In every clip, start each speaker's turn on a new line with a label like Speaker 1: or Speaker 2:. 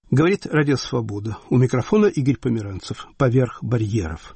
Speaker 1: Говорит Радио Свобода. У микрофона Игорь Померанцев. Поверх барьеров.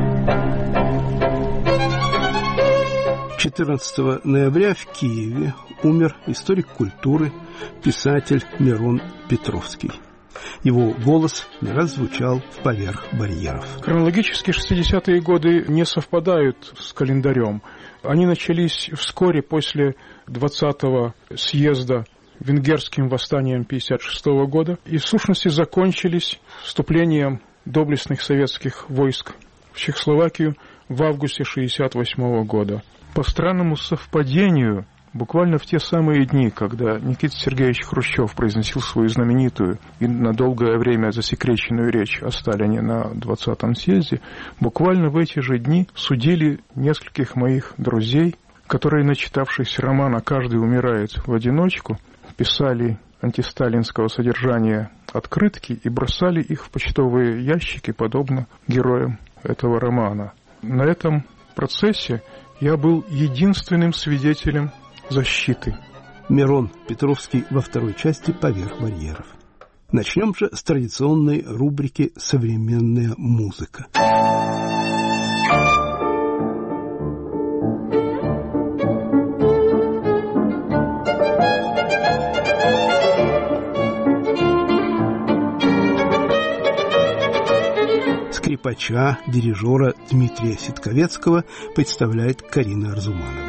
Speaker 1: 14 ноября в Киеве умер историк культуры, писатель Мирон Петровский. Его голос не раз звучал в «Поверх барьеров».
Speaker 2: Хронологически 60-е годы не совпадают с календарем. Они начались вскоре после 20-го съезда венгерским восстанием 1956 года и, в сущности, закончились вступлением доблестных советских войск в Чехословакию в августе 1968 года. По странному совпадению, буквально в те самые дни, когда Никита Сергеевич Хрущев произносил свою знаменитую и на долгое время засекреченную речь о Сталине на 20-м съезде, буквально в эти же дни судили нескольких моих друзей, которые, начитавшись романа «Каждый умирает в одиночку», писали антисталинского содержания открытки и бросали их в почтовые ящики, подобно героям этого романа. На этом процессе я был единственным свидетелем защиты.
Speaker 1: Мирон Петровский во второй части «Поверх барьеров». Начнем же с традиционной рубрики «Современная музыка». Скрипача, дирижера Дмитрия Ситковецкого представляет Карина Арзуманова.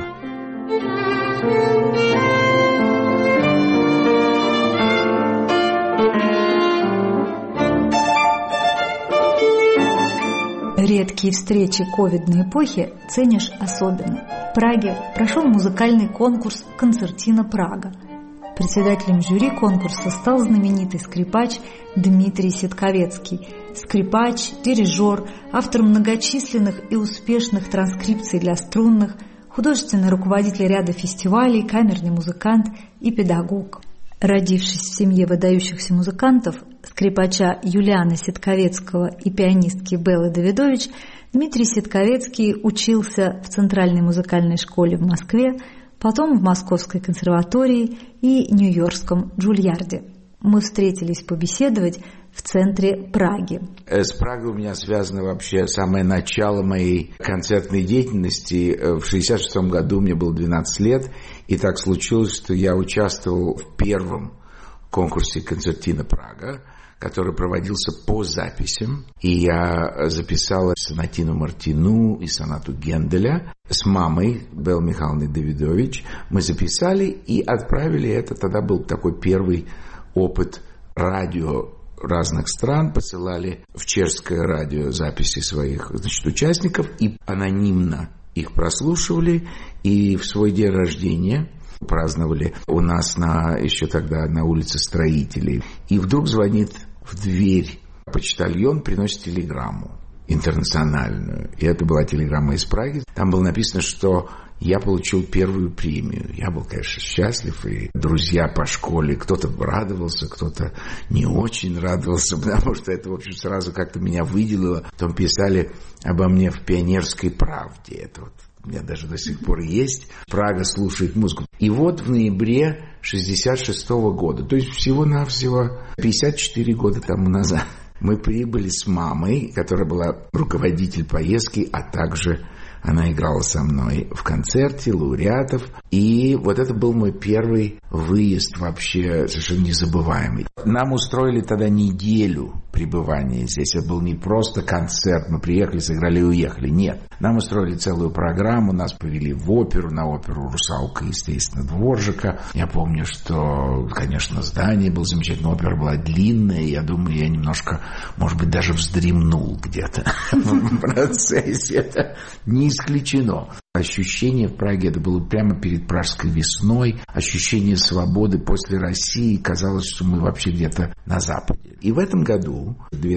Speaker 3: Редкие встречи ковидной эпохи ценишь особенно. В Праге прошел музыкальный конкурс «Концертина Прага». Председателем жюри конкурса стал знаменитый скрипач Дмитрий Ситковецкий. Скрипач, дирижер, автор многочисленных и успешных транскрипций для струнных, художественный руководитель ряда фестивалей, камерный музыкант и педагог. Родившись в семье выдающихся музыкантов, скрипача Юлиана Ситковецкого и пианистки Беллы Давидович, Дмитрий Ситковецкий учился в Центральной музыкальной школе в Москве, потом в Московской консерватории и Нью-Йоркском Джульярде. Мы встретились побеседовать в центре Праги.
Speaker 4: С Прагой у меня связано вообще самое начало моей концертной деятельности. В 1966 году мне было 12 лет, и так случилось, что я участвовал в первом конкурсе «Концертина Прага», который проводился по записям, и я записал сонатину Мартину и сонату Генделя с мамой Беллы Михайловны Давидович. Мы записали и отправили это. Тогда был такой первый опыт радио разных стран, посылали в чешское радио записи своих, участников, и анонимно их прослушивали, и в свой день рождения праздновали у нас еще тогда на улице Строителей. И вдруг звонит в дверь почтальон, приносит телеграмму интернациональную. И это была телеграмма из Праги. Там было написано, что я получил первую премию. Я был, конечно, счастлив, и друзья по школе, кто-то радовался, кто-то не очень радовался, потому что это, в общем, сразу как-то меня выделило. Потом писали обо мне в «Пионерской правде». Это вот у меня даже до сих пор есть. Прага слушает музыку. И вот в ноябре 1966 года, то есть всего-навсего 54 года тому назад, мы прибыли с мамой, которая была руководитель поездки, а также она играла со мной в концерте лауреатов. И вот это был мой первый выезд вообще совершенно незабываемый. Нам устроили тогда неделю пребывания здесь. Это был не просто концерт, мы приехали, сыграли и уехали. Нет, нам устроили целую программу, нас повели в оперу, на оперу «Русалка», естественно, Дворжика. Я помню, что, конечно, здание было замечательное, опера была длинная, я думаю, я немножко, может быть, даже вздремнул где-то в процессе. Это не исключено. Ощущение в Праге, это было прямо перед Пражской весной, ощущение свободы после России, казалось, что мы вообще где-то на Западе. И в этом году,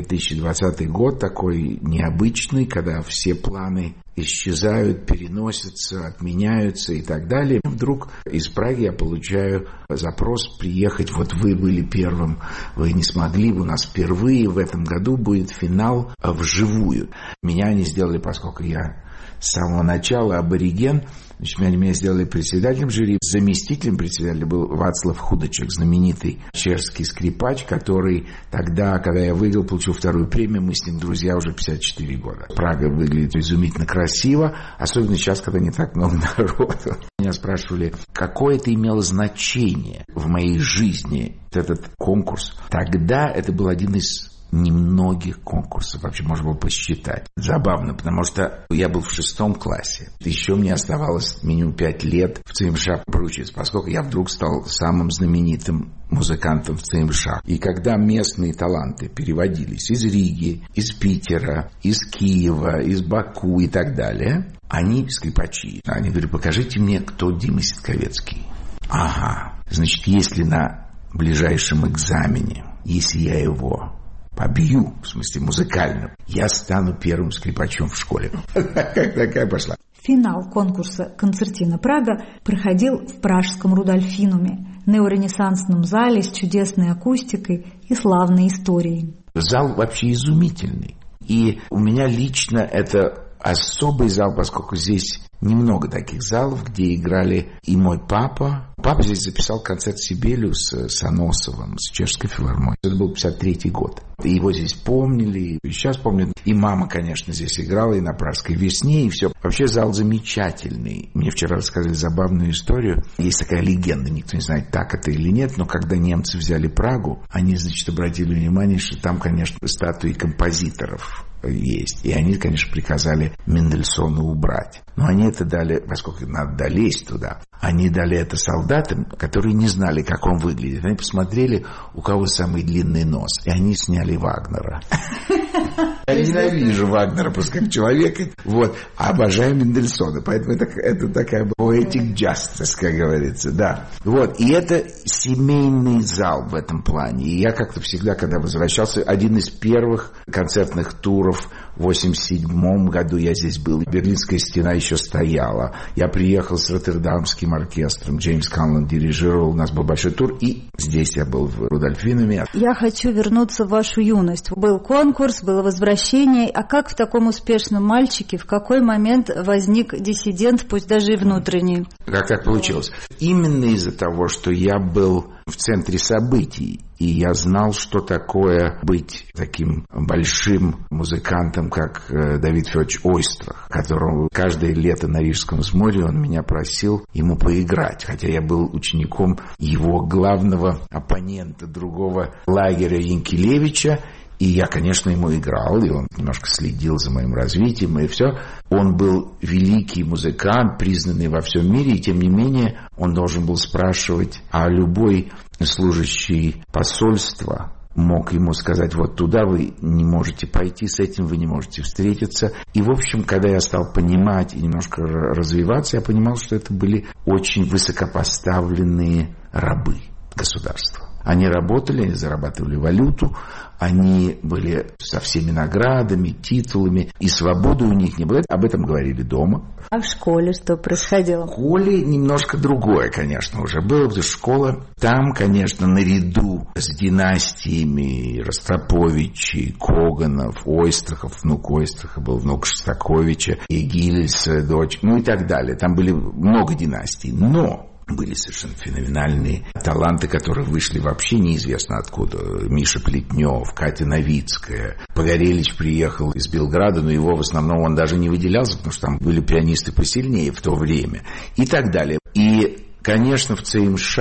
Speaker 4: 2020 год, такой необычный, когда все планы исчезают, переносятся, отменяются и так далее. Вдруг из Праги я получаю запрос приехать. Вот вы были первым, вы не смогли, у нас впервые в этом году будет финал вживую. Меня они сделали, поскольку я с самого начала абориген, Значит, меня сделали председателем жюри. Заместителем председателя был Вацлав Худачек, знаменитый чешский скрипач, который тогда, когда я выиграл, получил вторую премию, мы с ним друзья уже 54 года. Прага выглядит изумительно красиво, особенно сейчас, когда не так много народу. Меня спрашивали, какое это имело значение в моей жизни, этот конкурс. Тогда это был один из немногих конкурсов, вообще можно было посчитать. Забавно, потому что я был в 6 классе. Еще мне оставалось минимум 5 лет в ЦМШ проучиться, поскольку я вдруг стал самым знаменитым музыкантом в ЦМШ. И когда местные таланты переводились из Риги, из Питера, из Киева, из Баку и так далее, они скрипачи. Они говорят, покажите мне, кто Дима Ситковецкий. Ага, значит, если на ближайшем экзамене, если я его побью, в смысле музыкально, я стану первым скрипачом в школе. Как такая пошла.
Speaker 3: Финал конкурса «Концертина Прага» проходил в пражском Рудольфинуме, неоренессансном зале с чудесной акустикой и славной историей.
Speaker 4: Зал вообще изумительный. И у меня лично это особый зал, поскольку здесь немного таких залов, где играли и мой папа. Папа здесь записал концерт Сибелиус с Аносовым, с чешской филармонией. Это был 53-й год. И его здесь помнили, и сейчас помнят. И мама, конечно, здесь играла, и на Пражской весне, и все. Вообще зал замечательный. Мне вчера рассказали забавную историю. Есть такая легенда, никто не знает, так это или нет, но когда немцы взяли Прагу, они, значит, обратили внимание, что там, конечно, статуи композиторов есть. И они, конечно, приказали Мендельсону убрать. Но они это дали, поскольку надо долезть туда, они дали это солдатам, которые не знали, как он выглядит. Они посмотрели, у кого самый длинный нос. И они сняли Вагнера. Я ненавижу Вагнера просто как человека. Вот. А обожаю Мендельсона. Поэтому это такая poetic justice, как говорится. Да. Вот. И это семейный зал в этом плане. И я как-то всегда, когда возвращался, один из первых концертных туров в 1987 году я здесь был. Берлинская стена еще стояла. Я приехал с Роттердамским оркестром. Джеймс Канлон дирижировал. У нас был большой тур. И здесь я был в Рудольфинуме.
Speaker 5: Я хочу вернуться в вашу юность. Был конкурс, было возвращение. А как в таком успешном мальчике, в какой момент возник диссидент, пусть даже и внутренний?
Speaker 4: Как так получилось? Именно из-за того, что я был в центре событий, и я знал, что такое быть таким большим музыкантом, как Давид Федорович Ойстрах, которого каждое лето на Рижском взморье он меня просил ему поиграть, хотя я был учеником его главного оппонента другого лагеря Янкелевича. И я, конечно, ему играл, и он немножко следил за моим развитием, и все. Он был великий музыкант, признанный во всем мире, и тем не менее он должен был спрашивать, а любой служащий посольства мог ему сказать, вот туда вы не можете пойти, с этим вы не можете встретиться. И, в общем, когда я стал понимать и немножко развиваться, я понимал, что это были очень высокопоставленные рабы государства. Они работали, они зарабатывали валюту, они были со всеми наградами, титулами, и свободы у них не было. Об этом говорили дома.
Speaker 5: А в школе что происходило?
Speaker 4: В школе немножко другое, конечно, уже было, потому что школа там, конечно, наряду с династиями Ростроповичей, Коганов, Ойстрахов, внук Ойстраха был, внук Шостаковича, и Гильса, дочь, ну и так далее. Там были много династий, но были совершенно феноменальные таланты, которые вышли вообще неизвестно откуда. Миша Плетнев, Катя Новицкая. Погорелич приехал из Белграда, но его в основном он даже не выделялся, потому что там были пианисты посильнее в то время. И так далее. И, конечно, в ЦМШ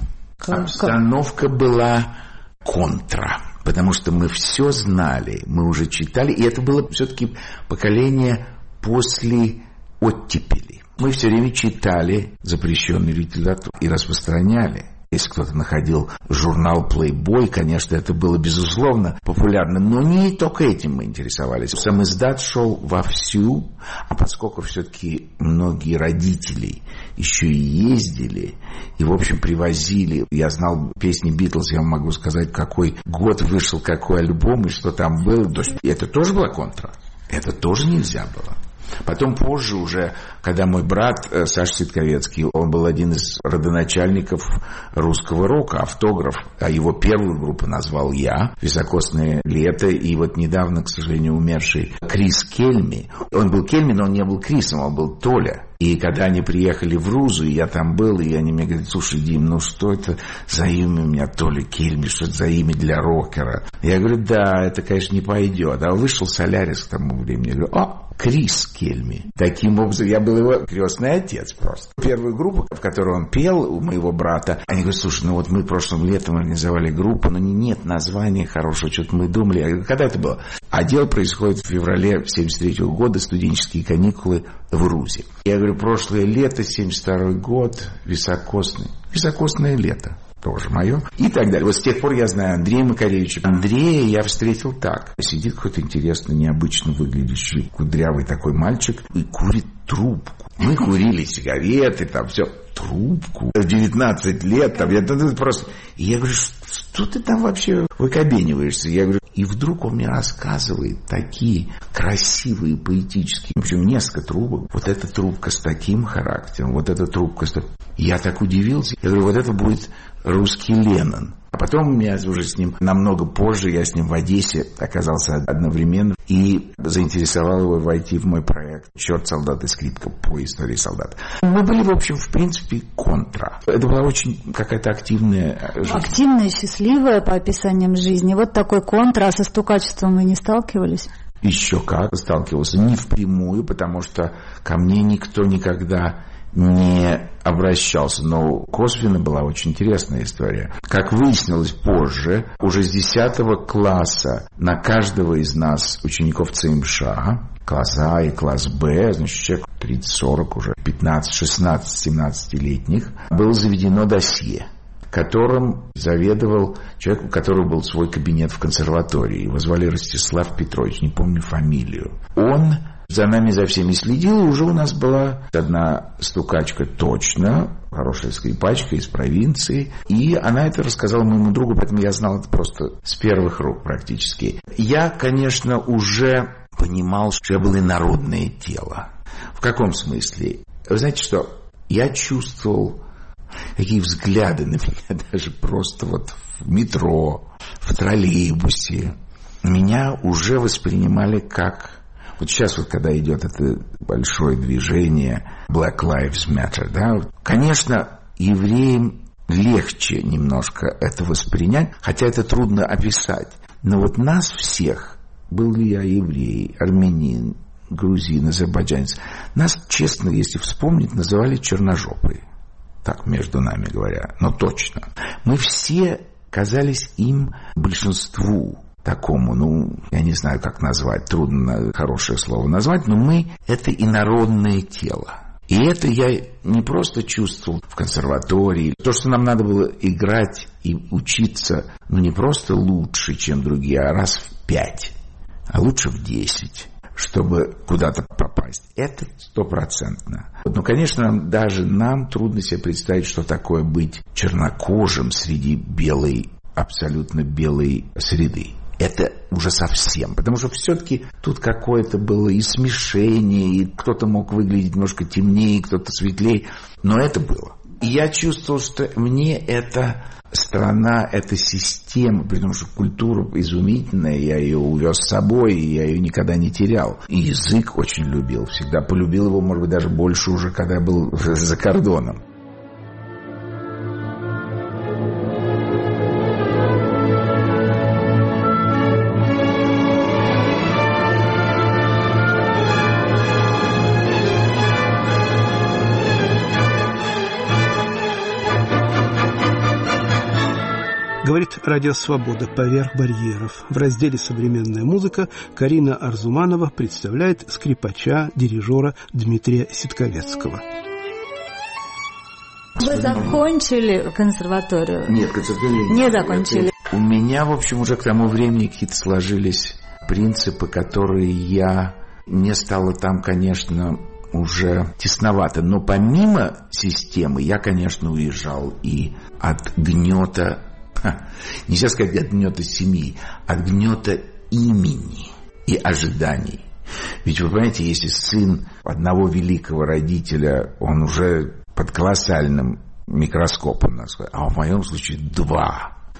Speaker 4: обстановка была контра. Потому что мы все знали, мы уже читали. И это было все-таки поколение после оттепели. Мы все время читали запрещенную литературу и распространяли. Если кто-то находил журнал Playboy, конечно, это было безусловно популярно, но не только этим мы интересовались. Сам издат шел вовсю, а поскольку все-таки многие родители еще и ездили, и, в общем, привозили. Я знал песни Битлз, я могу сказать, какой год вышел, какой альбом, и что там было. То есть это тоже была контра. Это тоже нельзя было. Потом позже уже, когда мой брат Саша Ситковецкий, он был один из родоначальников русского рока, автограф, а его первую группу назвал я, «Високосное лето», и вот недавно, к сожалению, умерший Крис Кельми, он был Кельми, но он не был Крисом, он был Толя. И когда они приехали в Рузу, и я там был, и они мне говорят: слушай, Дим, ну что это за имя у меня, то ли Кельми, что это за имя для рокера? Я говорю: да, это, конечно, не пойдет. А вышел Солярис к тому времени, я говорю: Крис Кельми. Таким образом, я был его крестный отец просто. Первую группу, в которой он пел, у моего брата, они говорят: слушай, ну вот мы прошлым летом организовали группу, но нет названия хорошего, что-то мы думали. Я говорю: когда это было? А дело происходит в феврале 1973 года, студенческие каникулы в Рузе. Я говорю: прошлое лето, 1972 год, високосное лето. Тоже мое. И так далее. Вот с тех пор я знаю Андрея Макаревича. Андрея я встретил так. Сидит какой-то интересный, необычно выглядящий, кудрявый такой мальчик и курит трубку. Мы курили сигареты, там все. Трубку. 19 лет. Там, я просто... И я говорю: что ты там вообще выкобениваешься? Я говорю, и вдруг он мне рассказывает такие красивые, поэтические, в общем, несколько трубок. Вот эта трубка с таким характером, вот эта трубка с таким... Я так удивился. Я говорю: вот это будет русский Леннон. А потом у меня уже с ним, намного позже, я с ним в Одессе оказался одновременно и заинтересовал его войти в мой проект «Черт, солдат и скрипка» по истории солдат. Мы были, в общем, в принципе, контра. Это была очень какая-то активная жизнь.
Speaker 5: Активная, счастливая по описаниям жизни. Вот такой контра. А со стукачеством вы не сталкивались?
Speaker 4: Еще как сталкивался. Не впрямую, потому что ко мне никто никогда не обращался. Но косвенно была очень интересная история. Как выяснилось позже, уже с 10 класса на каждого из нас, учеников ЦМШ, класс А и класс Б, значит, человек 30-40, уже 15, 16, 17-летних, было заведено досье, которым заведовал человек, у которого был свой кабинет в консерватории. Его звали Ростислав Петрович, не помню фамилию. Он за нами, за всеми следил, и уже у нас была одна стукачка точно, хорошая скрипачка из провинции, и она это рассказала моему другу, поэтому я знал это просто с первых рук практически. Я, конечно, уже понимал, что я был инородное тело. В каком смысле? Вы знаете что? Я чувствовал такие взгляды на меня даже просто вот в метро, в троллейбусе. Меня уже воспринимали как... Вот сейчас вот, когда идет это большое движение Black Lives Matter, да, конечно, евреям легче немножко это воспринять, хотя это трудно описать. Но вот нас всех, был ли я еврей, армянин, грузин, азербайджанец, нас, честно, если вспомнить, называли черножопые. Так, между нами говоря, но точно. Мы все казались им, большинству, такому, ну, я не знаю, как назвать, трудно хорошее слово назвать, но мы — это инородное тело. И это я не просто чувствовал в консерватории. То, что нам надо было играть и учиться, ну, не просто лучше, чем другие, а раз в 5, а лучше в 10, чтобы куда-то попасть. Это 100%. Но, конечно, даже нам трудно себе представить, что такое быть чернокожим среди белой, абсолютно белой среды. Это уже совсем, потому что все-таки тут какое-то было и смешение, и кто-то мог выглядеть немножко темнее, кто-то светлее, но это было. И я чувствовал, что мне эта страна, эта система, потому что культура изумительная, я ее увез с собой, и я ее никогда не терял. И язык очень любил, всегда полюбил его, может быть, даже больше уже, когда я был за кордоном.
Speaker 1: Говорит «Радио Свобода. Поверх барьеров». В разделе «Современная музыка» Карина Арзуманова представляет скрипача, дирижера Дмитрия Ситковецкого.
Speaker 5: Вы закончили консерваторию?
Speaker 4: Нет, консерваторию
Speaker 5: не закончили.
Speaker 4: У меня, в общем, уже к тому времени какие-то сложились принципы, которые я... Мне стало там, конечно, уже тесновато. Но помимо системы я, конечно, уезжал и от гнета... Нельзя сказать от гнета семьи, от гнета имени и ожиданий. Ведь вы понимаете, если сын одного великого родителя, он уже под колоссальным микроскопом, а в моем случае 2.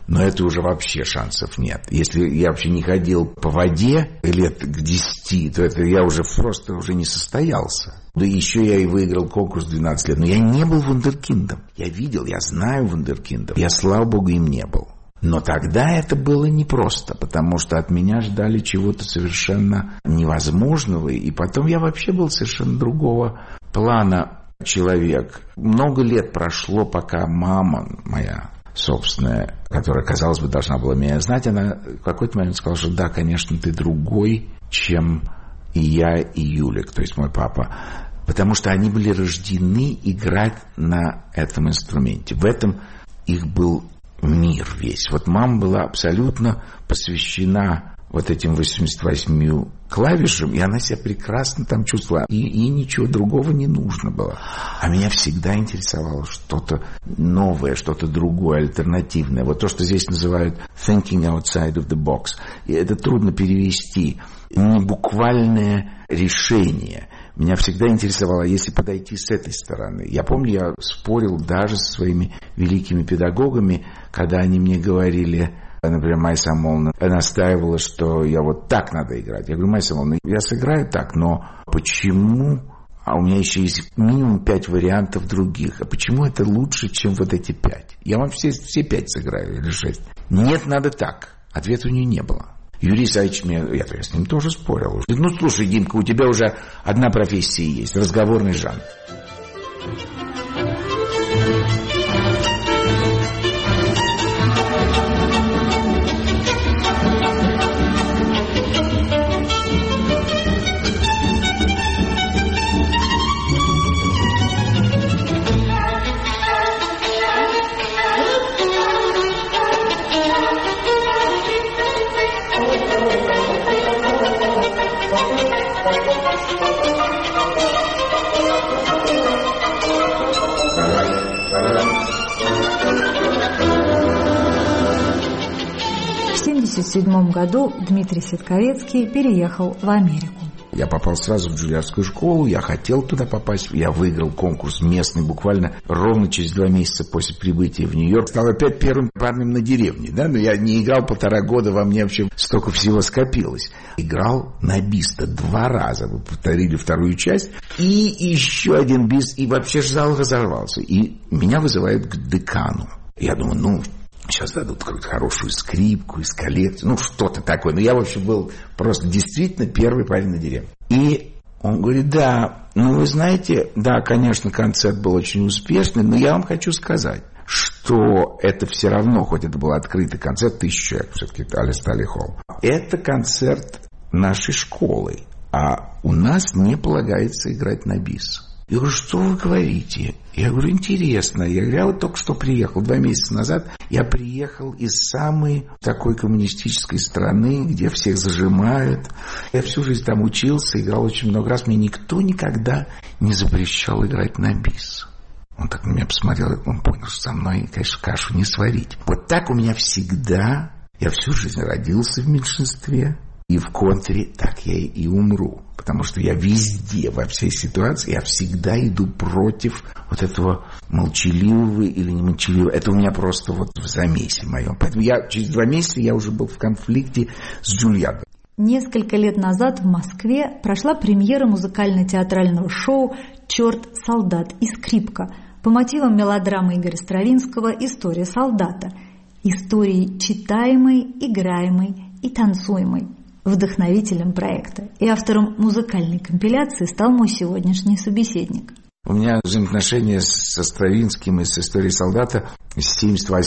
Speaker 4: но это уже вообще шансов нет. Если я вообще не ходил по воде лет к 10, то это я уже просто уже не состоялся. Да еще я и выиграл конкурс 12 лет. Но я не был вундеркиндом. Я видел, я знаю вундеркиндов. Я, слава богу, им не был. Но тогда это было непросто, потому что от меня ждали чего-то совершенно невозможного. И потом я вообще был совершенно другого плана человек. Много лет прошло, пока мама моя собственная, которая, казалось бы, должна была меня знать, она в какой-то момент сказала, что да, конечно, ты другой, чем и я, и Юлик, то есть мой папа. Потому что они были рождены играть на этом инструменте. В этом их был мир весь. Вот мама была абсолютно посвящена вот этим 88 клавишам, и она себя прекрасно там чувствовала. И ничего другого не нужно было. А меня всегда интересовало что-то новое, что-то другое, альтернативное. Вот то, что здесь называют thinking outside of the box. И это трудно перевести. Не буквальное решение. Меня всегда интересовало, если подойти с этой стороны. Я помню, я спорил даже со своими великими педагогами, когда они мне говорили, например, Майя Самойловна настаивала, что я вот так надо играть. Я говорю, Майя Самойловна, я сыграю так, но почему? А у меня еще есть минимум 5 вариантов других. А почему это лучше, чем вот эти 5? Я вам все 5 сыграю или 6. Нет, надо так. Ответа у нее не было. Юрий Исаевич, я с ним тоже спорил. Ну, слушай, Димка, у тебя уже одна профессия есть, разговорный жанр.
Speaker 3: В 1977 году Дмитрий Ситковецкий переехал в Америку.
Speaker 4: Я попал сразу в Джульярдскую школу, я хотел туда попасть, я выиграл конкурс местный буквально ровно через 2 месяца после прибытия в Нью-Йорк. Стал опять первым парнем на деревне, да, но я не играл 1,5 года, во мне вообще столько всего скопилось. Играл на биста 2 раза, мы повторили 2-ю часть, и еще один бист, и вообще зал разорвался. И меня вызывают к декану. Я думаю, сейчас дадут какую-то хорошую скрипку из коллекции, что-то такое. Но я вообще был просто действительно первый парень на деревне. И он говорит, да, вы знаете, да, конечно, концерт был очень успешный, но я вам хочу сказать, что это все равно, хоть это был открытый концерт, 1000 человек, все-таки Алистали Холл. Это концерт нашей школы, а у нас не полагается играть на бис. Я говорю, что вы говорите? Я говорю, интересно. Я вот только что приехал, 2 месяца назад. Я приехал из самой такой коммунистической страны, где всех зажимают. Я всю жизнь там учился, играл очень много раз. Мне никто никогда не запрещал играть на бис. Он так на меня посмотрел, он понял, что со мной, конечно, кашу не сварить. Вот так у меня всегда. Я всю жизнь родился в меньшинстве. И в контре так я и умру. Потому что я везде, во всей ситуации, я всегда иду против вот этого молчаливого или не молчаливого. Это у меня просто вот в замесе моем. Поэтому через 2 месяца я уже был в конфликте с Джульярдом.
Speaker 3: Несколько лет назад в Москве прошла премьера музыкально-театрального шоу «Черт, солдат и скрипка» по мотивам мелодрамы Игоря Стравинского «История солдата». Истории читаемой, играемой и танцуемой. Вдохновителем проекта и автором музыкальной компиляции стал мой сегодняшний собеседник.
Speaker 4: У меня взаимоотношения со Стравинским и с «Историей солдата» с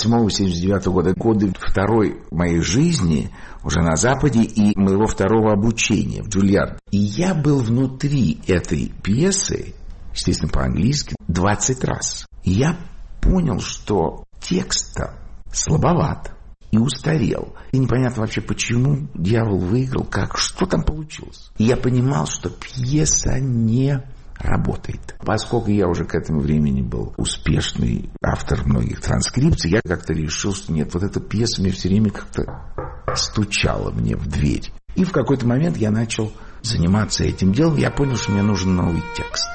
Speaker 4: 78-79 года. Годы второй моей жизни уже на Западе и моего 2-го обучения в Джульярд. И я был внутри этой пьесы, естественно, по-английски, 20 раз. И я понял, что текст-то слабоват. И устарел. И непонятно вообще, почему дьявол выиграл, что там получилось. И я понимал, что пьеса не работает. Поскольку я уже к этому времени был успешный автор многих транскрипций, я как-то решил, что нет, вот эта пьеса мне все время как-то стучала мне в дверь. И в какой-то момент я начал заниматься этим делом. Я понял, что мне нужен новый текст.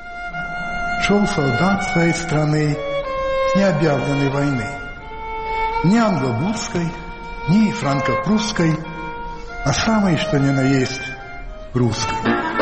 Speaker 6: Шел солдат своей страны с необъявленной войны. ни англо-бурской, ни франко-прусской, а самой, что ни на есть, русской.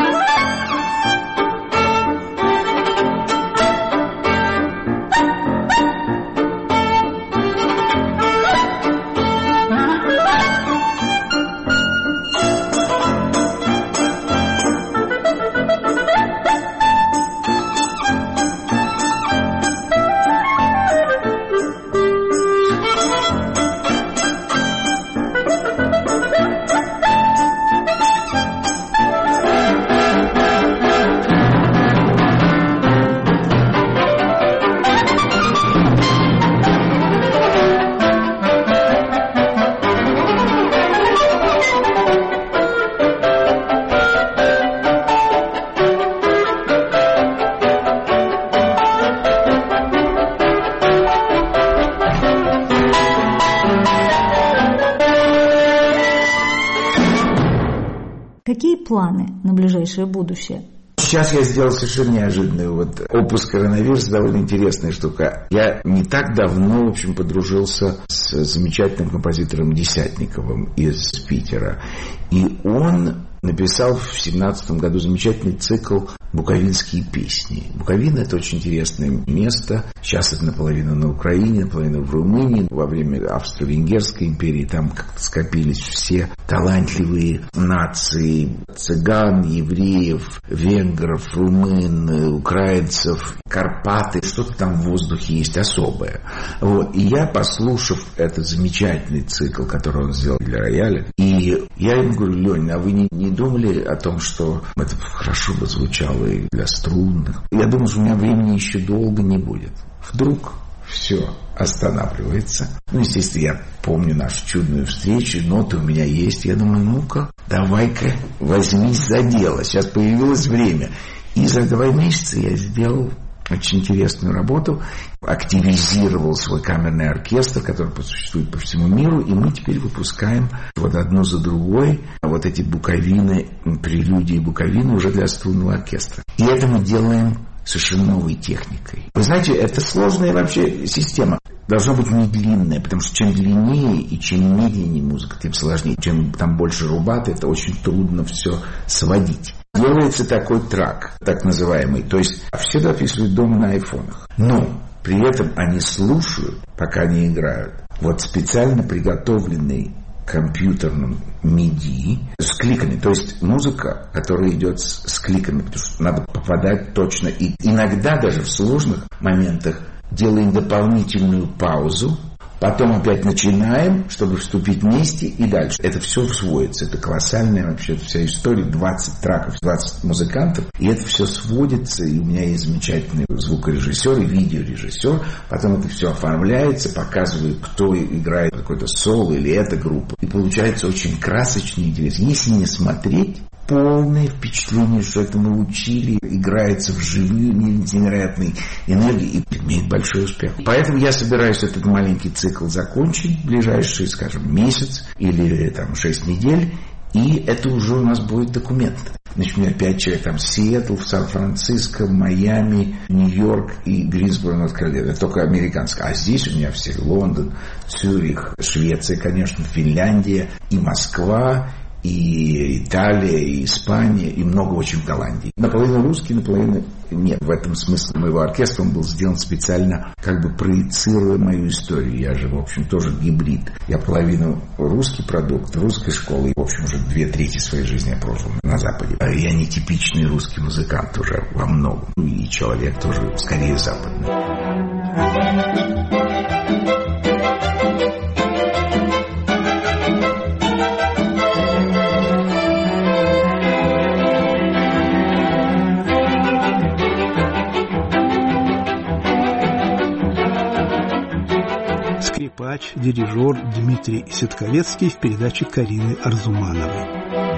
Speaker 3: Какие планы на ближайшее будущее?
Speaker 4: Сейчас я сделал совершенно неожиданный опус «Коронавирус», довольно интересная штука. Я не так давно, в общем, подружился с замечательным композитором Десятниковым из Питера. И он написал в 1917 году замечательный цикл «Буковинские песни». Буковина – это очень интересное место. Сейчас это наполовину на Украине, наполовину в Румынии. Во время Австро-Венгерской империи там как-то скопились все талантливые нации: цыган, евреев, венгров, румын, украинцев, Карпаты. Что-то там в воздухе есть особое. И я, послушав этот замечательный цикл, который он сделал для рояля, и я ему говорю: Лёнь, а вы не думали о том, что это хорошо бы звучало и для струнных? Я думал, что у меня времени еще долго не будет. Вдруг все останавливается. Естественно, я помню нашу чудную встречу, ноты у меня есть. Я думаю, ну-ка, давай-ка возьмись за дело. Сейчас появилось время. И за 2 месяца я сделал очень интересную работу, активизировал свой камерный оркестр, который существует по всему миру, и мы теперь выпускаем одну за другой эти буковины, прелюдии буковины уже для струнного оркестра. И это мы делаем совершенно новой техникой. Вы знаете, это сложная вообще система. Должна быть не длинная, потому что чем длиннее и чем медленнее музыка, тем сложнее. Чем там больше рубат, это очень трудно все сводить. Делается такой трак, так называемый. То есть все записывают дома на айфонах. Но при этом они слушают, пока они играют, специально приготовленный компьютерным MIDI с кликами. То есть музыка, которая идет с кликами, потому что надо попадать точно. И иногда даже в сложных моментах делаем дополнительную паузу, потом опять начинаем, чтобы вступить вместе и дальше. Это все сводится. Это колоссальная вообще вся история. 20 траков, 20 музыкантов. И это все сводится. И у меня есть замечательный звукорежиссер и видеорежиссер. Потом это все оформляется, показывает, кто играет какой-то соло или эта группа. И получается очень красочно и интересно. Если не смотреть, полное впечатление, что это мы учили, играется вживую, невероятной энергией и имеет большой успех. Поэтому я собираюсь этот маленький цикл закончить в ближайший, скажем, месяц или 6 недель, и это уже у нас будет документ. Значит, у меня 5 человек, Сиэтл, Сан-Франциско, Майами, Нью-Йорк и Гринсборо, Норт-Каролина. Это только американское. А здесь у меня все: Лондон, Цюрих, Швеция, конечно, Финляндия и Москва, и Италия, и Испания, и много очень в Голландии. Наполовину русский, наполовину нет. В этом смысле моего оркестра он был сделан специально, проецируя мою историю. Я же, в общем, тоже гибрид. Я половину русский продукт, русской школы, в общем, уже 2/3 своей жизни я прожил на Западе. Я не типичный русский музыкант уже во многом. И человек тоже скорее западный.
Speaker 1: Скрипач, дирижер Дмитрий Ситковецкий в передаче Карины Арзумановой.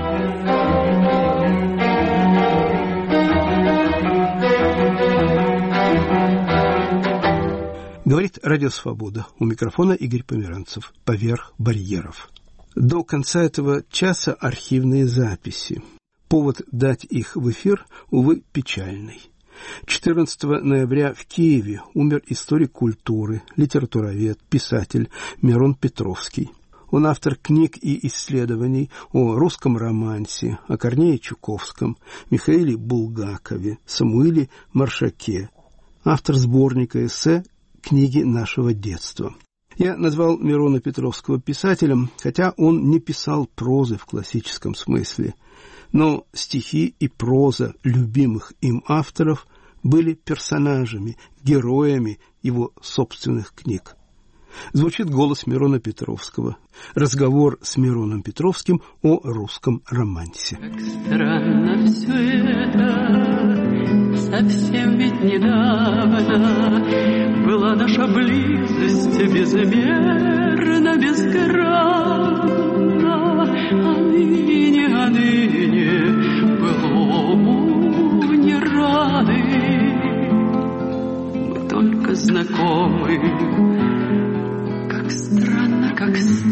Speaker 1: Говорит Радио Свобода. У микрофона Игорь Померанцев. Поверх барьеров. До конца этого часа архивные записи. Повод дать их в эфир, увы, печальный. 14 ноября в Киеве умер историк культуры, литературовед, писатель Мирон Петровский. Он автор книг и исследований о русском романсе, о Корнее Чуковском, Михаиле Булгакове, Самуиле Маршаке, автор сборника эссе «Книги нашего детства». Я назвал Мирона Петровского писателем, хотя он не писал прозы в классическом смысле, но стихи и проза любимых им авторов были персонажами, героями его собственных книг. Звучит голос Мирона Петровского. Разговор с Мироном Петровским о русском романсе.
Speaker 7: Как странно все это, совсем ведь недавно была наша близость безмерно, безгранна, а ныне былому не рады, мы только знакомы. Как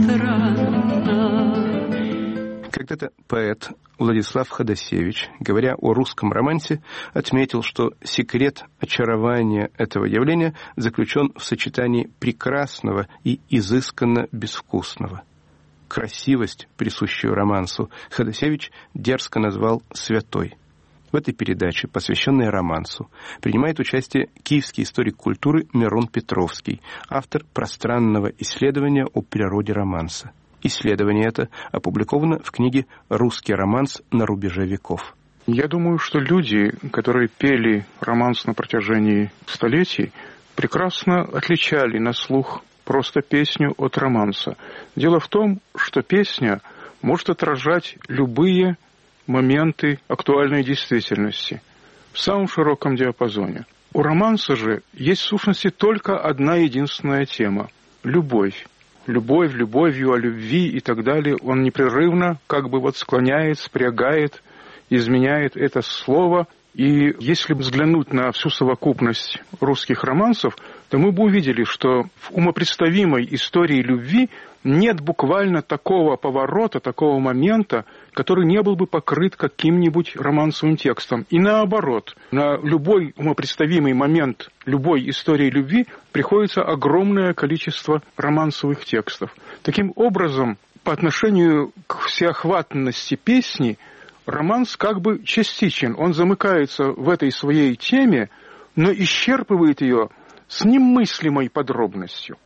Speaker 7: странно.
Speaker 8: Когда-то поэт Владислав Ходосевич, говоря о русском романсе, отметил, что секрет очарования этого явления заключен в сочетании прекрасного и изысканно безвкусного. Красивость, присущую романсу, Ходосевич дерзко назвал «святой». В этой передаче, посвященной романсу, принимает участие киевский историк культуры Мирон Петровский, автор пространного исследования о природе романса. Исследование это опубликовано в книге «Русский романс на рубеже веков».
Speaker 2: Я думаю, что люди, которые пели романс на протяжении столетий, прекрасно отличали на слух просто песню от романса. Дело в том, что песня может отражать любые моменты актуальной действительности в самом широком диапазоне. У романса же есть в сущности только одна единственная тема – любовь. Любовь, любовью, о любви и так далее. Он непрерывно как бы вот склоняет, спрягает, изменяет это слово. И если взглянуть на всю совокупность русских романсов, то мы бы увидели, что в умопредставимой истории любви нет буквально такого поворота, такого момента, который не был бы покрыт каким-нибудь романсовым текстом. И наоборот, на любой умопредставимый момент любой истории любви приходится огромное количество романсовых текстов. Таким образом, по отношению к всеохватности песни, романс как бы частичен. Он замыкается в этой своей теме, но исчерпывает ее с немыслимой подробностью.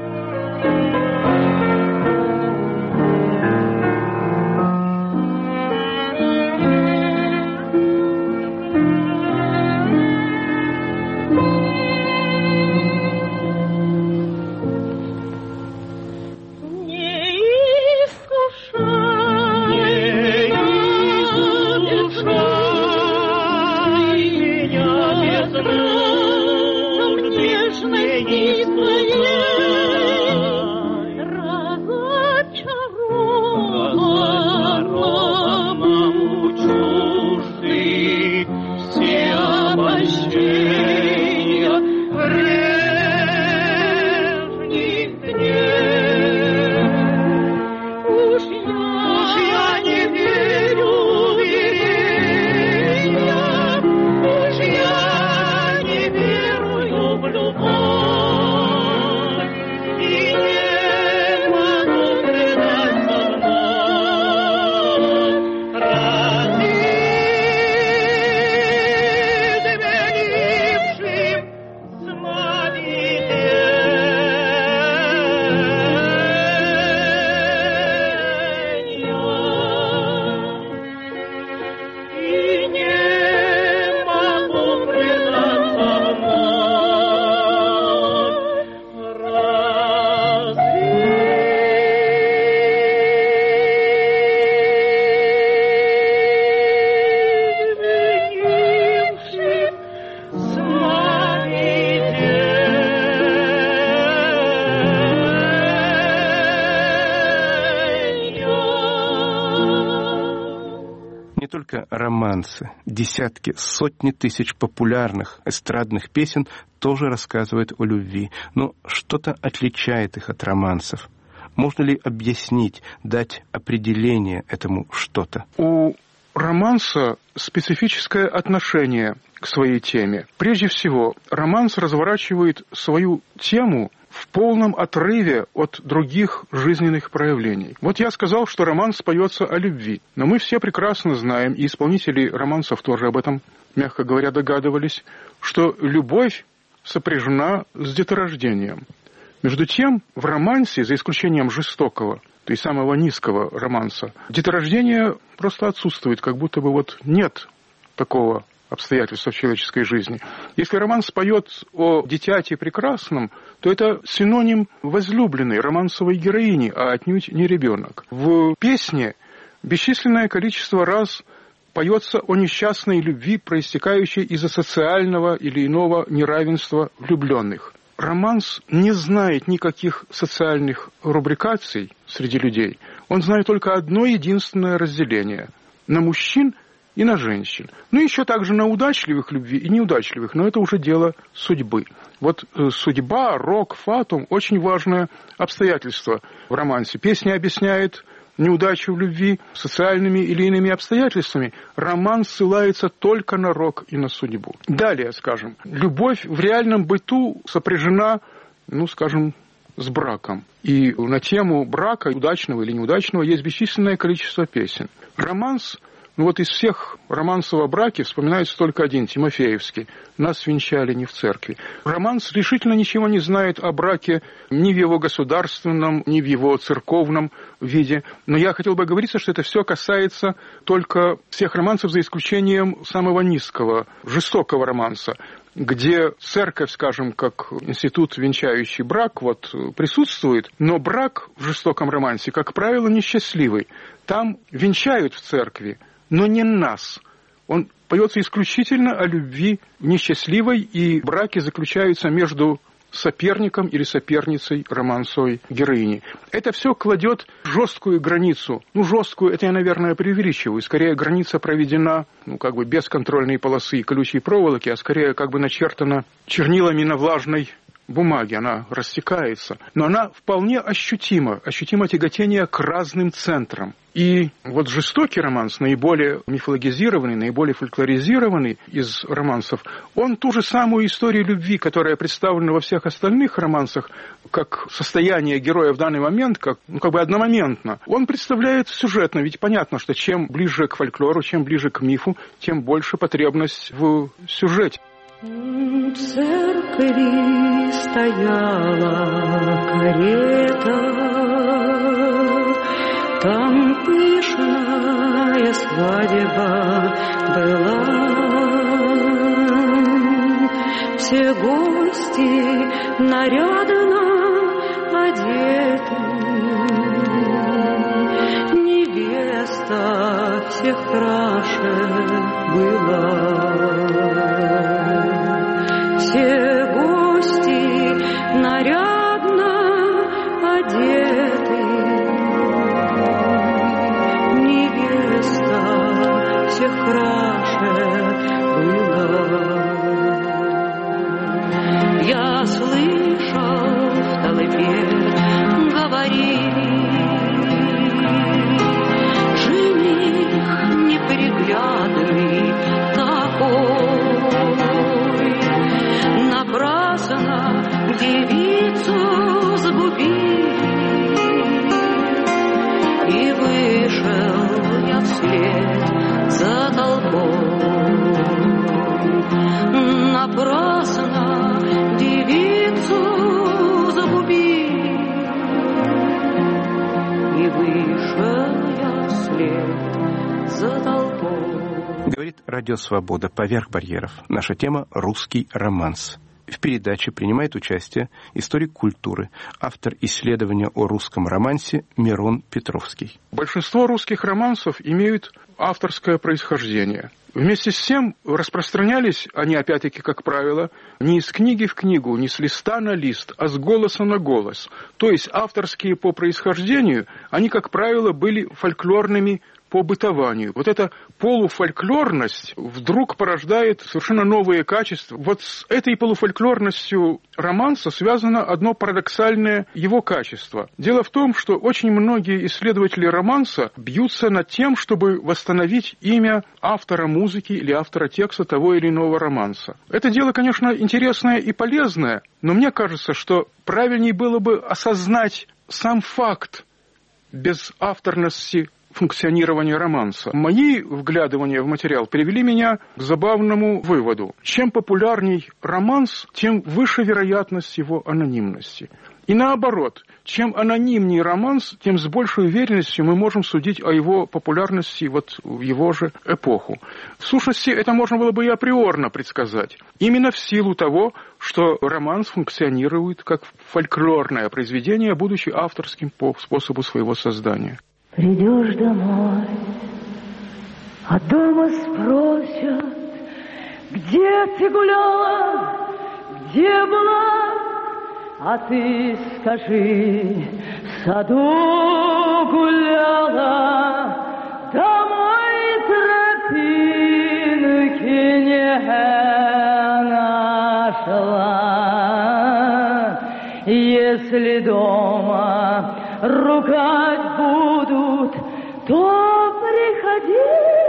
Speaker 8: Романсы, десятки, сотни тысяч популярных эстрадных песен тоже рассказывают о любви, но что-то отличает их от романсов. Можно ли объяснить, дать определение этому что-то?
Speaker 2: У романса специфическое отношение к своей теме. Прежде всего, романс разворачивает свою тему в полном отрыве от других жизненных проявлений. Вот я сказал, что романс поется о любви, но мы все прекрасно знаем, и исполнители романсов тоже об этом, мягко говоря, догадывались, что любовь сопряжена с деторождением. Между тем, в романсе, за исключением жестокого, то есть самого низкого романса, деторождение просто отсутствует, как будто бы вот нет такого обстоятельства в человеческой жизни. Если романс поет о дитяти прекрасном, то это синоним возлюбленной романсовой героини, а отнюдь не ребенок. В песне бесчисленное количество раз поется о несчастной любви, проистекающей из-за социального или иного неравенства влюбленных. Романс не знает никаких социальных рубрикаций среди людей. Он знает только одно единственное разделение – на мужчин и на женщин. Ну, еще также на удачливых любви и неудачливых, но это уже дело судьбы. Вот судьба, рок, фатум – очень важное обстоятельство в романсе. Песня объясняет неудачу в любви социальными или иными обстоятельствами. Роман ссылается только на рок и на судьбу. Далее, скажем, любовь в реальном быту сопряжена, с браком. И на тему брака, удачного или неудачного, есть бесчисленное количество песен. Романс, из всех романсов о браке вспоминается только один, Тимофеевский. «Нас венчали не в церкви». Романс решительно ничего не знает о браке ни в его государственном, ни в его церковном виде. Но я хотел бы оговориться, что это все касается только всех романсов, за исключением самого низкого, жестокого романса, где церковь, скажем, как институт, венчающий брак, присутствует, но брак в жестоком романсе, как правило, несчастливый. Там венчают в церкви, но не нас. Он поется исключительно о любви несчастливой, и браки заключаются между соперником или соперницей романсовой героини. Это все кладет жесткую границу. Жесткую, это я, наверное, преувеличиваю. Скорее, граница проведена, без контрольной полосы и колючей проволоки, а скорее, начертана чернилами на влажной бумаги, она растекается. Но она вполне ощутима тяготение к разным центрам. И жестокий романс, наиболее мифологизированный, наиболее фольклоризированный из романсов, он ту же самую историю любви, которая представлена во всех остальных романсах, как состояние героя в данный момент, одномоментно. Он представляет сюжетно, ведь понятно, что чем ближе к фольклору, чем ближе к мифу, тем больше потребность в сюжете.
Speaker 7: В церкви стояла карета, там пышная свадьба была. Все гости нарядно одеты, невеста всех краше была. Все гости нарядно одеты, невеста всех краше была. Я слышал в толпе говорили, жених неприглядный такой. Напрасно девицу сгубили, и вышел я вслед за толпой. Напрасно девицу загубили, и вышел я вслед за толпой.
Speaker 8: Говорит Радио Свобода «Поверх барьеров». Наша тема «Русский романс». В передаче принимает участие историк культуры, автор исследования о русском романсе Мирон Петровский.
Speaker 2: Большинство русских романсов имеют авторское происхождение. Вместе с тем распространялись они, опять-таки, как правило, не из книги в книгу, не с листа на лист, а с голоса на голос. То есть авторские по происхождению, они, как правило, были фольклорными по бытованию. Эта полуфольклорность вдруг порождает совершенно новые качества. С этой полуфольклорностью романса связано одно парадоксальное его качество. Дело в том, что очень многие исследователи романса бьются над тем, чтобы восстановить установить имя автора музыки или автора текста того или иного романса. Это дело, конечно, интересное и полезное, но мне кажется, что правильнее было бы осознать сам факт безавторности функционирования романса. Мои вглядывания в материал привели меня к забавному выводу. Чем популярней романс, тем выше вероятность его анонимности. И наоборот, чем анонимнее романс, тем с большей уверенностью мы можем судить о его популярности вот в его же эпоху. В сущности, это можно было бы и априорно предсказать. Именно в силу того, что романс функционирует как фольклорное произведение, будучи авторским по способу своего создания.
Speaker 7: Придешь домой, а дома спросят, где ты гуляла, где была, а ты скажи, в саду гуляла, домой тропинки не нашла. Если дома ругать будут, то приходи.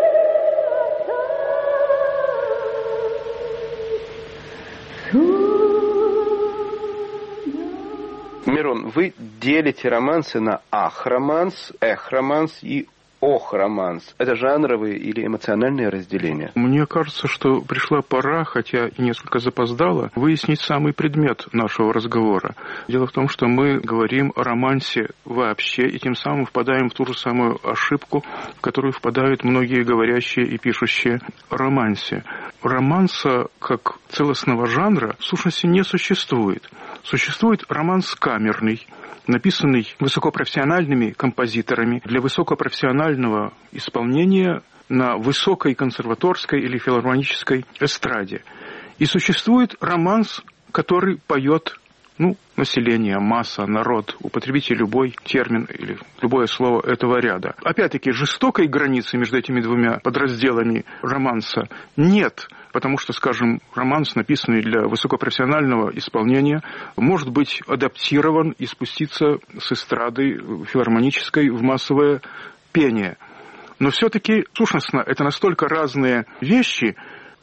Speaker 8: Мирон, вы делите романсы на ах-романс, эх-романс и ох-романс. Это жанровые или эмоциональные разделения?
Speaker 2: Мне кажется, что пришла пора, хотя и несколько запоздала, выяснить самый предмет нашего разговора. Дело в том, что мы говорим о романсе вообще, и тем самым впадаем в ту же самую ошибку, в которую впадают многие говорящие и пишущие о романсе. Романса как целостного жанра в сущности не существует. Существует романс камерный, написанный высокопрофессиональными композиторами для высокопрофессионального исполнения на высокой консерваторской или филармонической эстраде. И существует романс, который поет население, масса, народ, употребите любой термин или любое слово этого ряда. Опять-таки, жестокой границы между этими двумя подразделами романса нет, потому что, скажем, романс, написанный для высокопрофессионального исполнения, может быть адаптирован и спуститься с эстрады филармонической в массовое пение. Но все-таки, сущностно, это настолько разные вещи,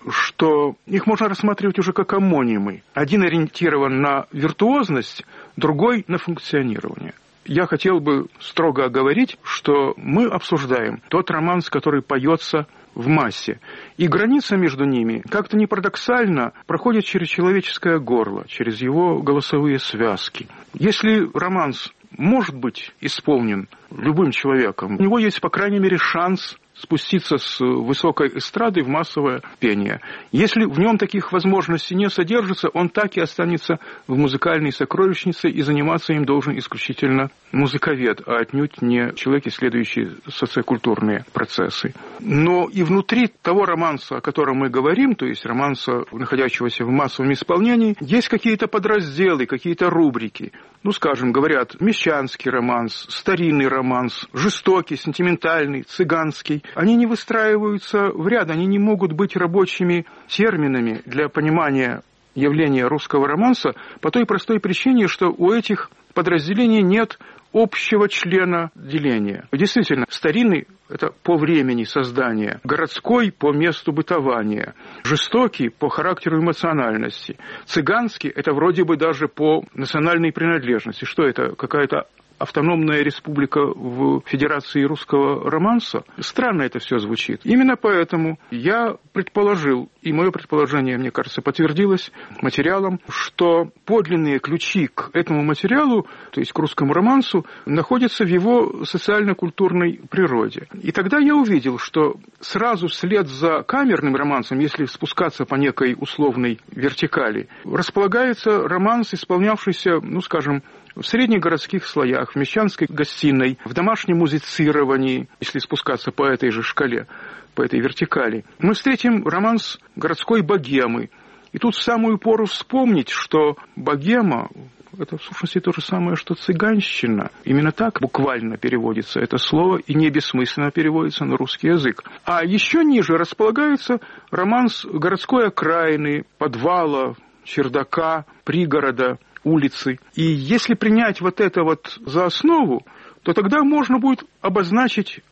Speaker 2: что их можно рассматривать уже как омонимы. Один ориентирован на виртуозность, другой на функционирование. Я хотел бы строго оговорить, что мы обсуждаем тот романс, который поется в массе. И граница между ними, как-то не парадоксально, проходит через человеческое горло, через его голосовые связки. Если романс может быть исполнен любым человеком, у него есть, по крайней мере, шанс спуститься с высокой эстрады в массовое пение. Если в нем таких возможностей не содержится, он так и останется в музыкальной сокровищнице, и заниматься им должен исключительно музыковед, а отнюдь не человек, исследующий социокультурные процессы. Но и внутри того романса, о котором мы говорим, то есть романса, находящегося в массовом исполнении, есть какие-то подразделы, какие-то рубрики. Скажем, говорят, мещанский романс, старинный романс, жестокий, сентиментальный, цыганский. Они не выстраиваются в ряд, они не могут быть рабочими терминами для понимания явления русского романса по той простой причине, что у этих подразделений нет общего члена деления. Действительно, старинный – это по времени создания, городской – по месту бытования, жестокий – по характеру эмоциональности, цыганский – это вроде бы даже по национальной принадлежности. Что это, какая-то автономная республика в Федерации русского романса? Странно это все звучит. Именно поэтому я предположил, и мое предположение, мне кажется, подтвердилось материалом, что подлинные ключи к этому материалу, то есть к русскому романсу, находятся в его социально-культурной природе. И тогда я увидел, что сразу вслед за камерным романсом, если спускаться по некой условной вертикали, располагается романс, исполнявшийся, скажем, в среднегородских слоях, в мещанской гостиной, в домашнем музицировании, если спускаться по этой же шкале, по этой вертикали, мы встретим романс городской богемы. И тут в самую пору вспомнить, что богема – это в сущности то же самое, что цыганщина. Именно так буквально переводится это слово и не бессмысленно переводится на русский язык. А еще ниже располагается романс городской окраины, подвала, чердака, пригорода, улицы. И если принять вот это вот за основу, то тогда можно будет обозначить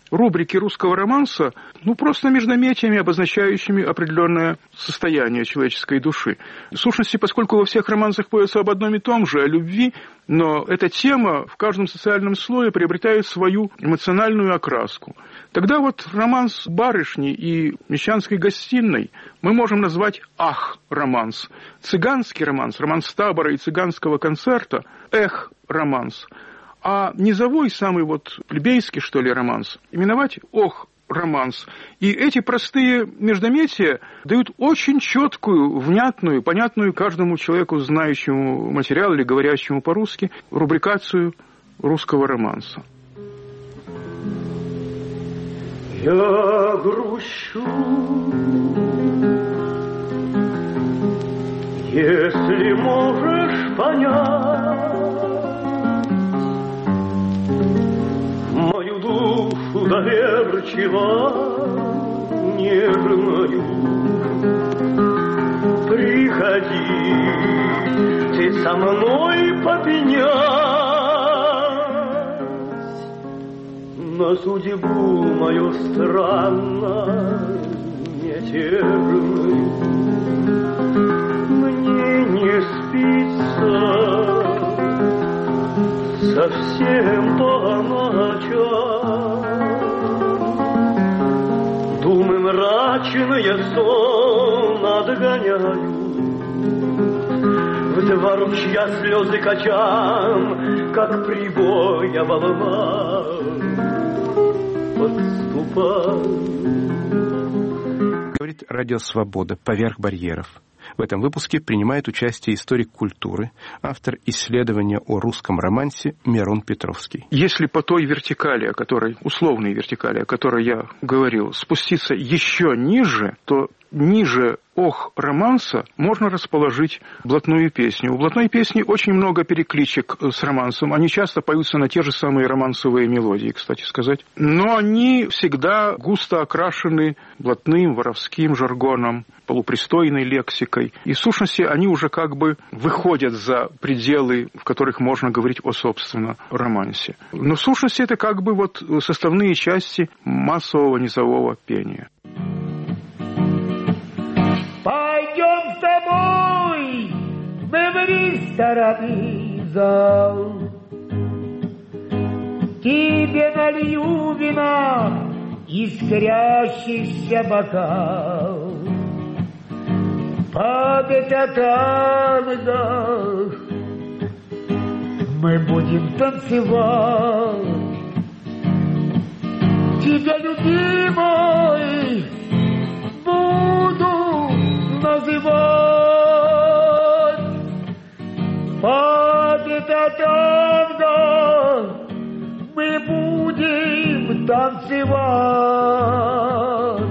Speaker 2: рубрики русского романса, просто междометиями, обозначающими определенное состояние человеческой души. В сущности, поскольку во всех романсах поется об одном и том же, о любви, но эта тема в каждом социальном слое приобретает свою эмоциональную окраску. Тогда вот романс барышни и мещанской гостиной мы можем назвать ах-романс. Цыганский романс, романс табора и цыганского концерта – эх-романс. А низовой, самый плебейский, что ли, романс, именовать ох-романс. И эти простые междометия дают очень четкую, внятную, понятную каждому человеку, знающему материал или говорящему по-русски, рубрикацию русского романса.
Speaker 9: Я грущу, если можешь понять мою душу доверчиво нежную. Приходи ты со мной попенять на судьбу мою странно мятежную. Мне не спится совсем по ночам, думы мрачные сон отгоняю. В два ручья слезы качам, как прибоя волна подступаю.
Speaker 8: Говорит Радио Свобода «Поверх барьеров». В этом выпуске принимает участие историк культуры, автор исследования о русском романсе Мирон Петровский.
Speaker 2: Если по той вертикали, условной вертикали, о которой я говорил, спуститься еще ниже, то ниже романса можно расположить блатную песню. У блатной песни очень много перекличек с романсом. Они часто поются на те же самые романсовые мелодии, кстати сказать. Но они всегда густо окрашены блатным, воровским жаргоном, полупристойной лексикой. И в сущности они уже выходят за пределы, в которых можно говорить о, собственно, романсе. Но в сущности это составные части массового низового пения.
Speaker 9: Пойдем с тобой мы в ресторанный зал. Тебе налью вина, искрящийся бокал. Под этот танго мы будем танцевать. Тебя, любимый, буду называть. Под этот танго мы будем танцевать.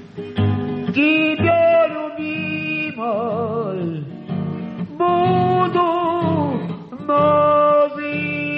Speaker 9: Тебя, любимой, буду называть.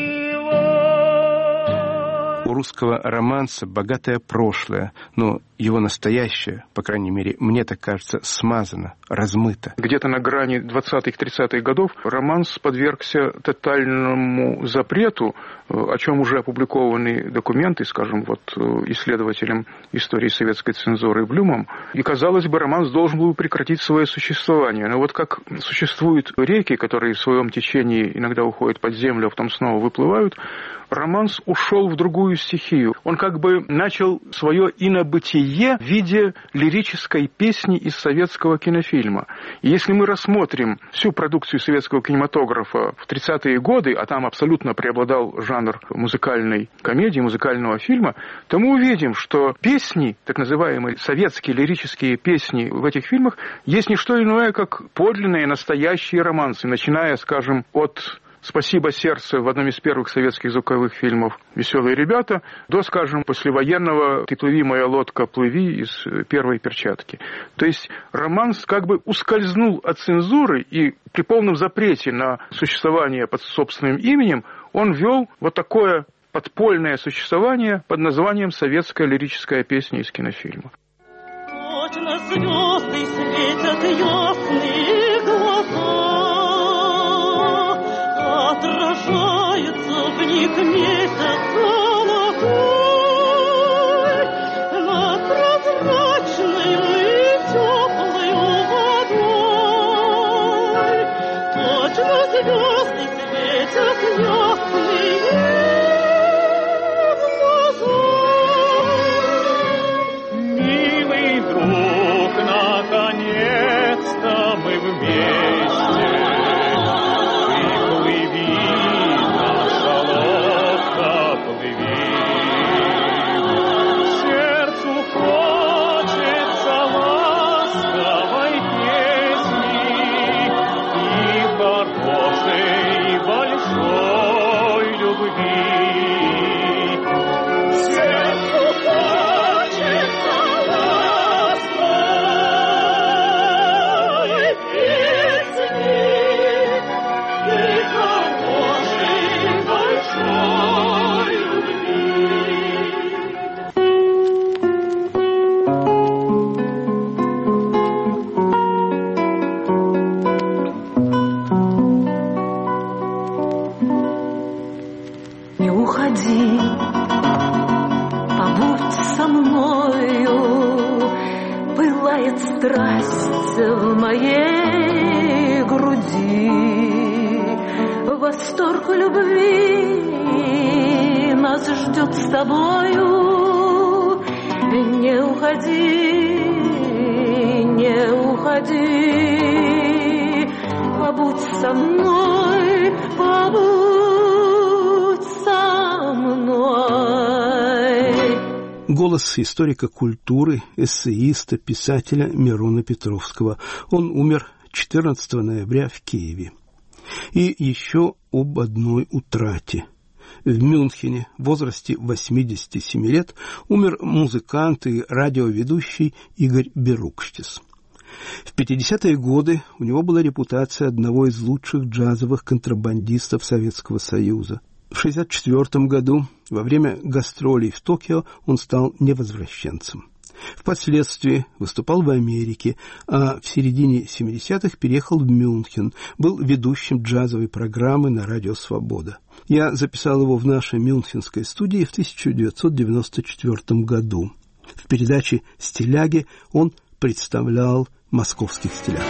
Speaker 8: У русского романса богатое прошлое, но его настоящее, по крайней мере, мне так кажется, смазано, размыто.
Speaker 2: Где-то на грани 20-30-х годов романс подвергся тотальному запрету, о чем уже опубликованы документы, скажем, исследователем истории советской цензуры Блюмом. И, казалось бы, романс должен был прекратить свое существование. Но как существуют реки, которые в своем течении иногда уходят под землю, а потом снова выплывают, романс ушел в другую стихию. Он начал свое инобытие в виде лирической песни из советского кинофильма. И если мы рассмотрим всю продукцию советского кинематографа в 30-е годы, а там абсолютно преобладал жанр музыкальной комедии, музыкального фильма, то мы увидим, что песни, так называемые советские лирические песни в этих фильмах, есть не что иное, как подлинные, настоящие романсы, начиная, скажем, от «Спасибо, сердце» в одном из первых советских звуковых фильмов «Веселые ребята», до, скажем, послевоенного «Ты плыви, моя лодка, плыви» из «Первой перчатки». То есть романс ускользнул от цензуры, и при полном запрете на существование под собственным именем он вел такое подпольное существование под названием «Советская лирическая песня» из кинофильма.
Speaker 10: Точно звезды светят ясные глаза, отражается в них месяц золотой.
Speaker 11: Тает страсть в моей груди, восторг любви нас ждет с тобою. Не уходи, не уходи, побудь со мной, побудь со мной.
Speaker 1: Голос историка культуры, эссеиста, писателя Мирона Петровского. Он умер 14 ноября в Киеве. И еще об одной утрате. В Мюнхене в возрасте 87 лет умер музыкант и радиоведущий Игорь Берукштис. В 50-е годы у него была репутация одного из лучших джазовых контрабандистов Советского Союза. В 1964 году, во время гастролей в Токио, он стал невозвращенцем. Впоследствии выступал в Америке, а в середине 70-х переехал в Мюнхен, был ведущим джазовой программы на радио «Свобода». Я записал его в нашей мюнхенской студии в 1994 году. В передаче «Стиляги» он представлял московских стиляг.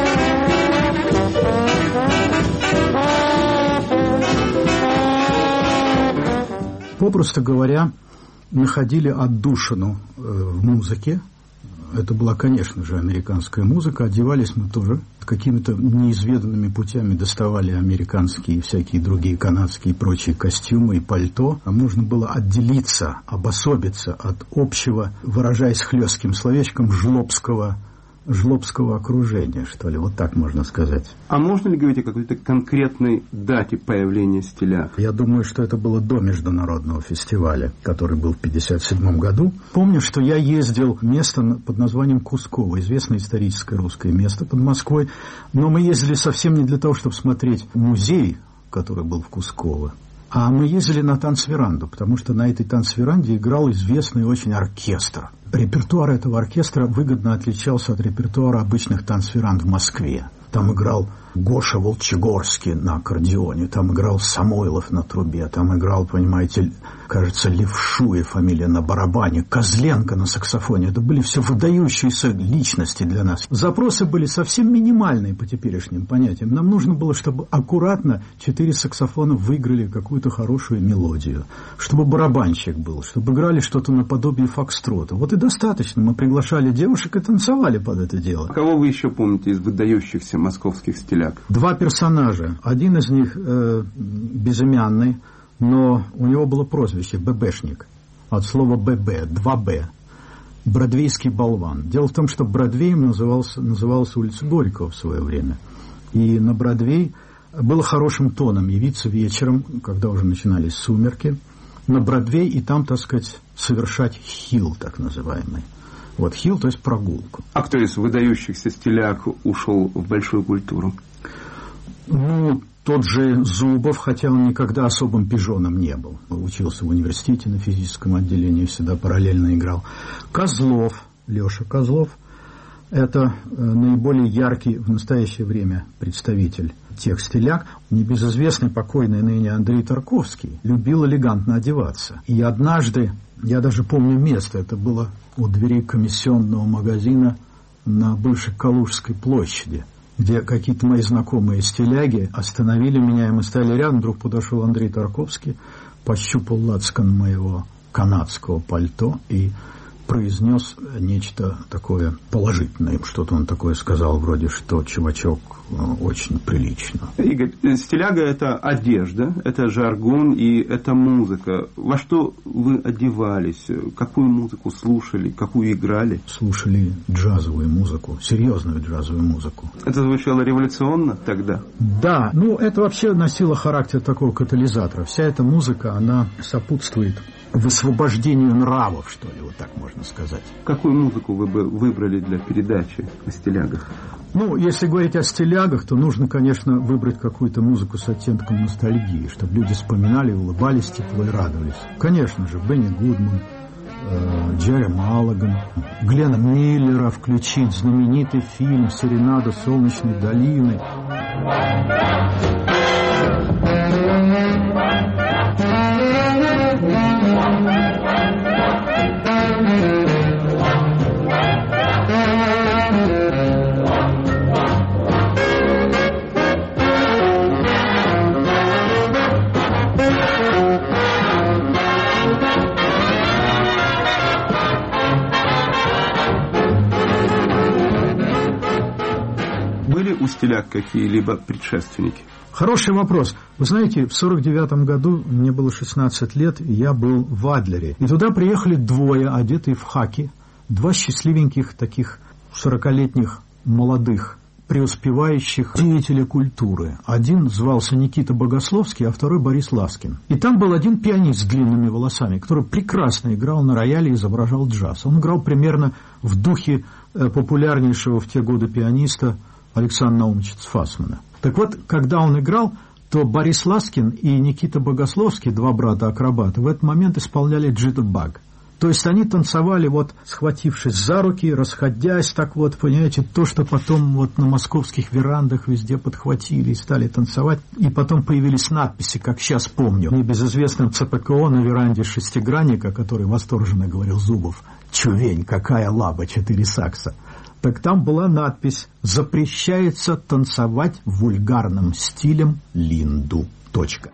Speaker 12: Попросту говоря, находили отдушину в музыке. Это была, конечно же, американская музыка. Одевались мы тоже какими-то неизведанными путями, доставали американские и всякие другие канадские и прочие костюмы и пальто. А нужно было отделиться, обособиться от общего, выражаясь хлестким словечком, жлобского окружения, что ли, вот так можно сказать.
Speaker 8: А можно ли говорить о какой-то конкретной дате появления стиляг?
Speaker 12: Я думаю, что это было до международного фестиваля, который был в 1957 году. Помню, что я ездил в место под названием Кусково, известное историческое русское место под Москвой, но мы ездили совсем не для того, чтобы смотреть музей, который был в Кусково, а мы ездили на танцверанду, потому что на этой танцверанде играл известный очень оркестр. Репертуар этого оркестра выгодно отличался от репертуара обычных танцверанд в Москве. Там играл Гоша Волчегорский на аккордеоне, там играл Самойлов на трубе, там играл, понимаете, кажется, Левшуев фамилия на барабане, Козленко на саксофоне. Это были все выдающиеся личности для нас. Запросы были совсем минимальные по теперешним понятиям. Нам нужно было, чтобы аккуратно 4 саксофона выиграли какую-то хорошую мелодию, чтобы барабанщик был, чтобы играли что-то наподобие фокстрота. Вот и достаточно. Мы приглашали девушек и танцевали под это дело.
Speaker 8: А кого вы еще помните из выдающихся московских стиляг?
Speaker 12: 2 персонажа. Один из них безымянный, но у него было прозвище «ББшник». От слова «ББ», 2Б. Бродвейский болван. Дело в том, что Бродвеем называлась улица Горького в свое время. И на Бродвей было хорошим тоном явиться вечером, когда уже начинались сумерки, на Бродвей и там, так сказать, совершать хилл, так называемый. Вот хилл, то есть прогулку.
Speaker 8: А кто из выдающихся стиляг ушел в большую культуру?
Speaker 12: Ну, тот же Зубов, хотя он никогда особым пижоном не был. Учился в университете на физическом отделении, всегда параллельно играл. Козлов, Леша Козлов, это наиболее яркий в настоящее время представитель тех стиляг. Небезызвестный покойный ныне Андрей Тарковский любил элегантно одеваться. И однажды, я даже помню место, это было у дверей комиссионного магазина на бывшей Калужской площади, где какие-то мои знакомые стиляги остановили меня, и мы стояли рядом. Вдруг подошел Андрей Тарковский, пощупал лацкан моего канадского пальто и произнес нечто такое положительное. Что-то он такое сказал, вроде, что чувачок очень прилично.
Speaker 8: Игорь, стиляга – это одежда, это жаргон и это музыка. Во что вы одевались? Какую музыку слушали? Какую играли?
Speaker 12: Слушали джазовую музыку, серьезную джазовую музыку.
Speaker 8: Это звучало революционно тогда?
Speaker 12: Да, ну это вообще носило характер такого катализатора. Вся эта музыка, она сопутствует высвобождению нравов, что ли, вот так можно сказать.
Speaker 8: Какую музыку вы бы выбрали для передачи о стилягах?
Speaker 12: Ну, если говорить о стилягах, то нужно, конечно, выбрать какую-то музыку с оттенком ностальгии, чтобы люди вспоминали, улыбались тепло и радовались. Конечно же, Бенни Гудман, Джерри Маллиган, Глена Миллера включить, знаменитый фильм «Серенада солнечной долины».
Speaker 8: стилях какие-либо предшественники?
Speaker 12: Хороший вопрос. Вы знаете, в 1949 году, мне было 16 лет, я был в Адлере. И туда приехали двое, одетые в хаки, два счастливеньких таких 40-летних молодых, преуспевающих деятелей культуры. Один звался Никита Богословский, а второй Борис Ласкин. И там был один пианист с длинными волосами, который прекрасно играл на рояле и изображал джаз. Он играл примерно в духе популярнейшего в те годы пианиста Александра Наумовича Цфасмана. Так вот, когда он играл, то Борис Ласкин и Никита Богословский, два брата-акробата, в этот момент исполняли джиттербаг. То есть они танцевали, вот, схватившись за руки, расходясь, так вот, понимаете, то, что потом вот на московских верандах везде подхватили и стали танцевать. И потом появились надписи, как сейчас помню, небезызвестном ЦПКО на веранде шестигранника, который восторженно говорил Зубов: «Чувень, какая лаба, 4 сакса». Так там была надпись: «Запрещается танцевать вульгарным стилем линду». Точка.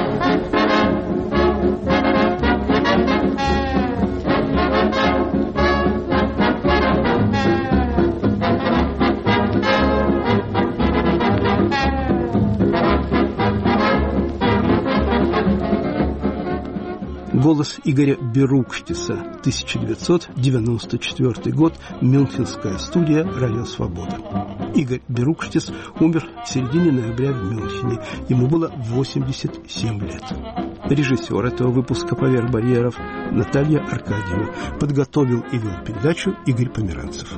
Speaker 1: Голос Игоря Берукштиса, 1994 год, Мюнхенская студия «Радио Свобода». Игорь Берукштис умер в середине ноября в Мюнхене. Ему было 87 лет. Режиссер этого выпуска «Поверх барьеров» Наталья Аркадьева. Подготовил и вел передачу Игорь Померанцев.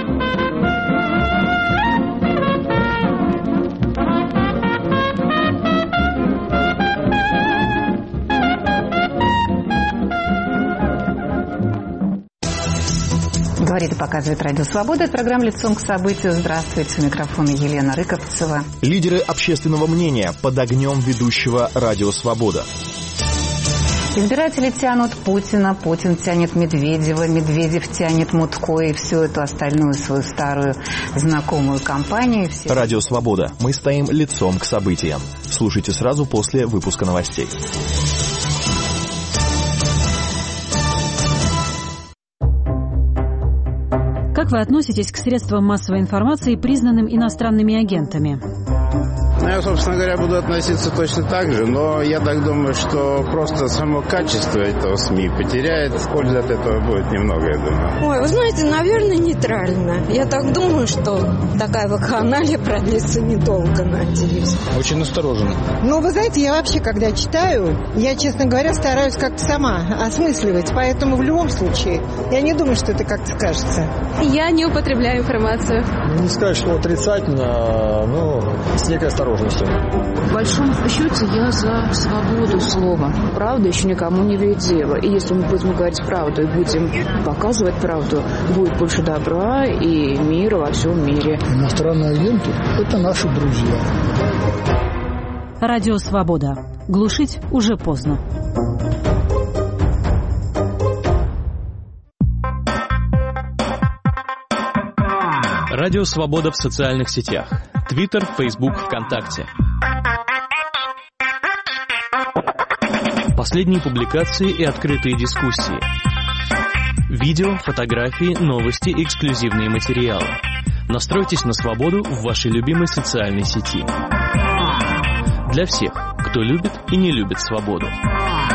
Speaker 13: Говорит и показывает Радио Свобода. Это программа «Лицом к событию». Здравствуйте. У микрофона Елена Рыковцева.
Speaker 14: Лидеры общественного мнения под огнем ведущего Радио Свобода.
Speaker 13: Избиратели тянут Путина, Путин тянет Медведева, Медведев тянет Мутко и всю эту остальную свою старую знакомую компанию.
Speaker 14: Радио Свобода. Мы стоим лицом к событиям. Слушайте сразу после выпуска новостей.
Speaker 15: Как вы относитесь к средствам массовой информации, признанным иностранными агентами?
Speaker 16: Я, собственно говоря, буду относиться точно так же, но я так думаю, что просто само качество этого СМИ потеряет, пользы от этого будет немного, я думаю.
Speaker 17: Ой, вы знаете, наверное, нейтрально. Я так думаю, что такая вакханалия продлится недолго, надеюсь.
Speaker 18: Очень настороженно.
Speaker 19: Ну, вы знаете, я вообще, когда читаю, я, честно говоря, стараюсь как-то сама осмысливать, поэтому в любом случае я не думаю, что это как-то скажется.
Speaker 20: Я не употребляю информацию.
Speaker 18: Не сказать, что отрицательно, но с некой осторожностью.
Speaker 21: В большом счете я за свободу слова. Правда еще никому не вредила. И если мы будем говорить правду и будем показывать правду, будет больше добра и мира во всем мире.
Speaker 22: Иностранные агенты – это наши друзья.
Speaker 15: Радио Свобода. Глушить уже поздно.
Speaker 23: Радио Свобода в социальных сетях. Твиттер, Фейсбук, ВКонтакте. Последние публикации и открытые дискуссии. Видео, фотографии, новости, эксклюзивные материалы. Настройтесь на свободу в вашей любимой социальной сети. Для всех, кто любит и не любит свободу.